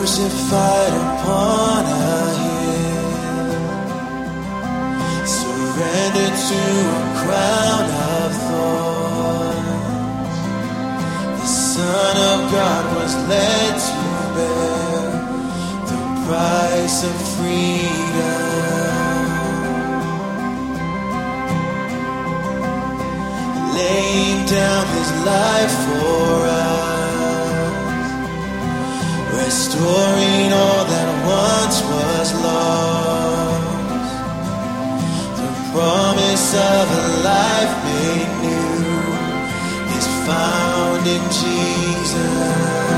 crucified upon a hill, surrendered to a crown of thorns. The Son of God was led to bear the price of freedom, laying down his life for us, restoring all that once was lost. The promise of a life made new is found in Jesus.